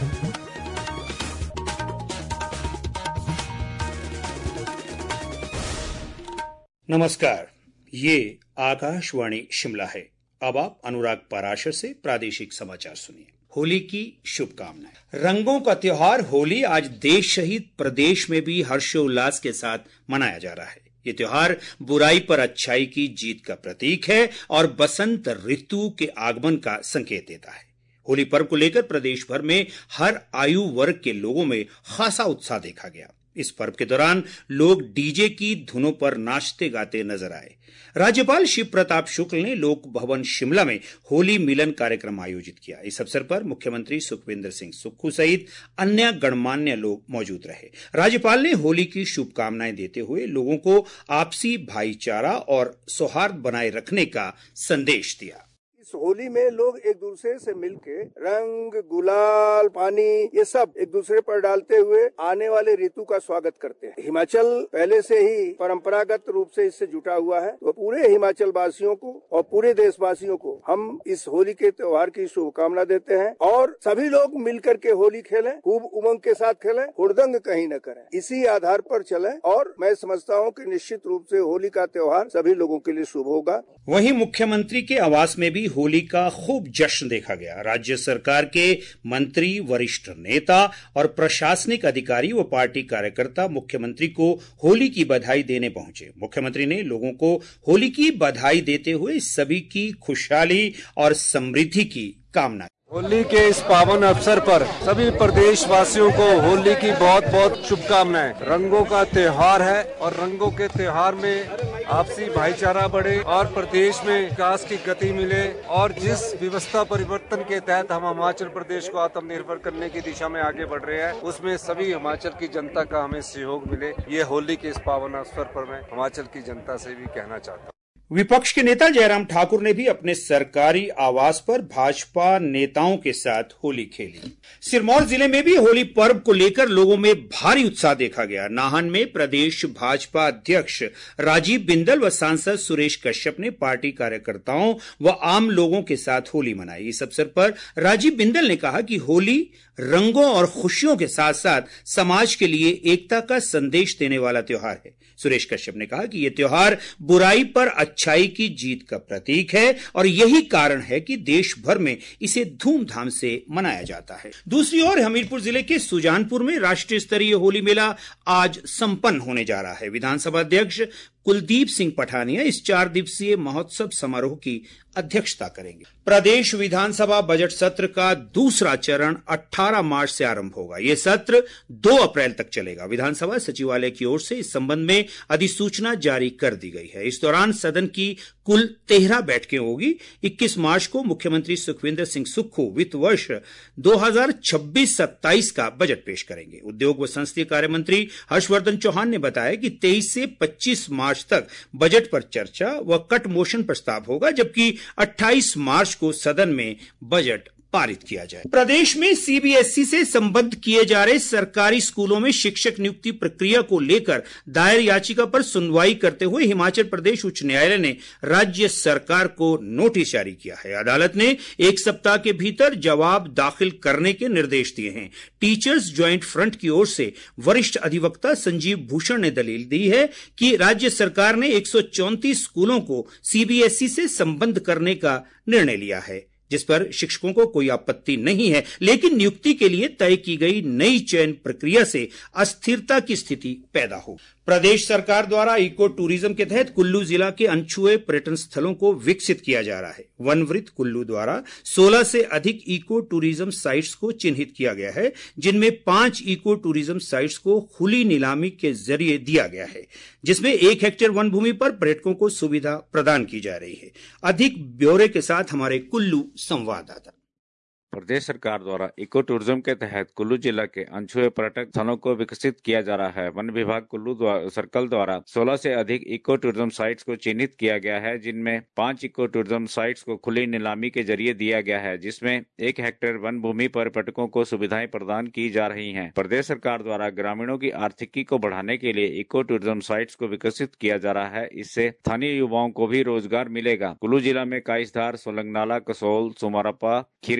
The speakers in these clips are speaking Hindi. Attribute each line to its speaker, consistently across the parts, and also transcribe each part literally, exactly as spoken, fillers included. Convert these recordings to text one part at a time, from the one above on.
Speaker 1: नमस्कार, ये आकाशवाणी शिमला है। अब आप अनुराग पाराशर से प्रादेशिक समाचार सुनिए। होली की शुभकामनाएं। रंगों का त्योहार होली आज देश सहित प्रदेश में भी हर्षोल्लास के साथ मनाया जा रहा है। ये त्योहार बुराई पर अच्छाई की जीत का प्रतीक है और बसंत ऋतु के आगमन का संकेत देता है। होली पर्व को लेकर प्रदेश भर में हर आयु वर्ग के लोगों में खासा उत्साह देखा गया। इस पर्व के दौरान लोग डीजे की धुनों पर नाचते गाते नजर आए। राज्यपाल शिव प्रताप शुक्ल ने लोक भवन शिमला में होली मिलन कार्यक्रम आयोजित किया। इस अवसर पर मुख्यमंत्री सुखविंदर सिंह सुक्खू सहित अन्य गणमान्य लोग मौजूद रहे। राज्यपाल ने होली की शुभकामनाएं देते हुए लोगों को आपसी भाईचारा और सौहार्द बनाए रखने का संदेश दिया।
Speaker 2: इस होली में लोग एक दूसरे से मिलके रंग, गुलाल, पानी ये सब एक दूसरे पर डालते हुए आने वाले ऋतु का स्वागत करते हैं। हिमाचल पहले से ही परंपरागत रूप से इससे जुटा हुआ है, तो पूरे हिमाचल वासियों को और पूरे देशवासियों को हम इस होली के त्योहार की शुभकामना देते हैं और सभी लोग मिलकर के होली खेलें, खूब उमंग के साथ खेलें, हुड़दंग कहीं न करें, इसी आधार पर चलें और मैं समझता हूँ कि निश्चित रूप से होली का त्योहार सभी लोगों के लिए शुभ होगा।
Speaker 1: वहीं मुख्यमंत्री के आवास में भी होली का खूब जश्न देखा गया। राज्य सरकार के मंत्री, वरिष्ठ नेता और प्रशासनिक अधिकारी व पार्टी कार्यकर्ता मुख्यमंत्री को होली की बधाई देने पहुंचे। मुख्यमंत्री ने लोगों को होली की बधाई देते हुए सभी की खुशहाली और समृद्धि की कामना की।
Speaker 3: होली के इस पावन अवसर पर सभी प्रदेशवासियों को होली की बहुत बहुत शुभकामनाएं। रंगों का त्योहार है और रंगों के त्योहार में आपसी भाईचारा बढ़े और प्रदेश में विकास की गति मिले और जिस व्यवस्था परिवर्तन के तहत हम हिमाचल प्रदेश को आत्मनिर्भर करने की दिशा में आगे बढ़ रहे हैं, उसमें सभी हिमाचल की जनता का हमें सहयोग मिले। ये होली के इस पावन अवसर पर मैं हिमाचल की जनता से भी कहना चाहता हूँ।
Speaker 1: विपक्ष के नेता जयराम ठाकुर ने भी अपने सरकारी आवास पर भाजपा नेताओं के साथ होली खेली। सिरमौर जिले में भी होली पर्व को लेकर लोगों में भारी उत्साह देखा गया। नाहन में प्रदेश भाजपा अध्यक्ष राजीव बिंदल व सांसद सुरेश कश्यप ने पार्टी कार्यकर्ताओं व आम लोगों के साथ होली मनाई। इस अवसर पर राजीव बिंदल ने कहा कि होली रंगों और खुशियों के साथ साथ समाज के लिए एकता का संदेश देने वाला त्योहार है। सुरेश कश्यप ने कहा कि यह त्योहार बुराई पर अच्छाई की जीत का प्रतीक है और यही कारण है कि देश भर में इसे धूमधाम से मनाया जाता है। दूसरी ओर हमीरपुर जिले के सुजानपुर में राष्ट्रीय स्तरीय होली मेला आज संपन्न होने जा रहा है। विधानसभा अध्यक्ष कुलदीप सिंह पठानिया इस चार दिवसीय महोत्सव समारोह की अध्यक्षता करेंगे। प्रदेश विधानसभा बजट सत्र का दूसरा चरण अठारह मार्च से आरंभ होगा। यह सत्र दो अप्रैल तक चलेगा। विधानसभा सचिवालय की ओर से इस संबंध में अधिसूचना जारी कर दी गई है। इस दौरान सदन की कुल तेरह बैठकें होगी। इक्कीस मार्च को मुख्यमंत्री सुखविंदर सिंह सुक्खू वित्त वर्ष दो हजार छब्बीस सत्ताईस का बजट पेश करेंगे। उद्योग व संसदीय कार्य मंत्री हर्षवर्धन चौहान ने बताया कि तेईस से पच्चीस मार्च तक बजट पर चर्चा व कट मोशन प्रस्ताव होगा, जबकि अट्ठाईस मार्च को सदन में बजट पारित किया जाए। प्रदेश में सीबीएसई से संबद्ध किए जा रहे सरकारी स्कूलों में शिक्षक नियुक्ति प्रक्रिया को लेकर दायर याचिका पर सुनवाई करते हुए हिमाचल प्रदेश उच्च न्यायालय ने राज्य सरकार को नोटिस जारी किया है। अदालत ने एक सप्ताह के भीतर जवाब दाखिल करने के निर्देश दिए हैं। टीचर्स ज्वाइंट फ्रंट की ओर से वरिष्ठ अधिवक्ता संजीव भूषण ने दलील दी है कि राज्य सरकार ने एक सौ चौंतीस स्कूलों को सीबीएसई से संबद्ध करने का निर्णय लिया है, जिस पर शिक्षकों को कोई आपत्ति नहीं है, लेकिन नियुक्ति के लिए तय की गई नई चयन प्रक्रिया से अस्थिरता की स्थिति पैदा हो। प्रदेश सरकार द्वारा इको टूरिज्म के तहत कुल्लू जिला के अनछुए पर्यटन स्थलों को विकसित किया जा रहा है। वनवृत्त कुल्लू द्वारा सोलह से अधिक इको टूरिज्म साइट्स को चिन्हित किया गया है, जिनमें पांच इको टूरिज्म साइट्स को खुली नीलामी के जरिए दिया गया है, जिसमें एक हेक्टेयर वन भूमि पर पर्यटकों को सुविधा प्रदान की जा रही है। अधिक ब्यौरे के साथ हमारे कुल्लू संवाददाता।
Speaker 4: प्रदेश सरकार द्वारा इको टूरिज्म के तहत कुल्लू जिला के अनछुए पर्यटक स्थलों को विकसित किया जा रहा है। वन विभाग कुल्लू सर्कल द्वारा सोलह से अधिक इको टूरिज्म साइट्स को चिन्हित किया गया है, जिनमें पांच इको टूरिज्म साइट्स को खुली नीलामी के जरिए दिया गया है, जिसमें एक हेक्टेयर वन भूमि पर पर्यटकों को सुविधाएं प्रदान की जा रही हैं। प्रदेश सरकार द्वारा ग्रामीणों की आर्थिकी को बढ़ाने के लिए इको टूरिज्म साइट्स को विकसित किया जा रहा है। इससे स्थानीय युवाओं को भी रोजगार मिलेगा। कुल्लू जिला में काइसधार, सोलंगनाला, कसोल, सुमारपा, खीरगंगा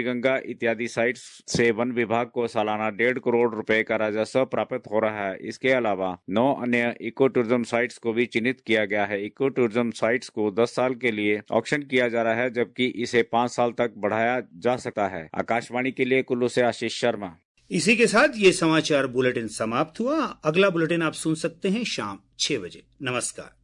Speaker 4: इत्यादि साइट्स से वन विभाग को सालाना डेढ़ करोड़ रुपए का राजस्व प्राप्त हो रहा है। इसके अलावा नौ अन्य इको टूरिज्म साइट्स को भी चिन्हित किया गया है। इको टूरिज्म साइट्स को दस साल के लिए ऑक्शन किया जा रहा है, जबकि इसे पाँच साल तक बढ़ाया जा सकता है। आकाशवाणी के लिए कुल्लू से आशीष शर्मा।
Speaker 1: इसी के साथ ये समाचार बुलेटिन समाप्त हुआ। अगला बुलेटिन आप सुन सकते हैं शाम छह बजे। नमस्कार।